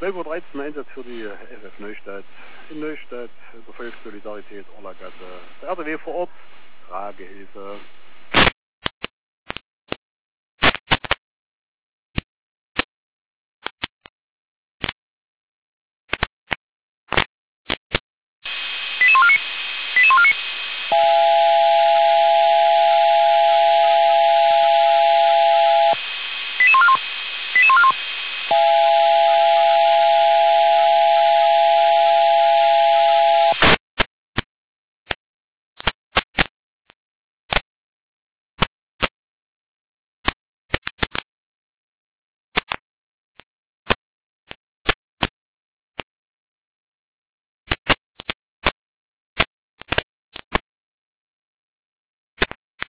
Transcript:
11:13 Uhr Einsatz für die FF Neustadt. In Neustadt, Verfolgssolidarität, Orlagasse. Der RTW vor Ort, Tragehilfe.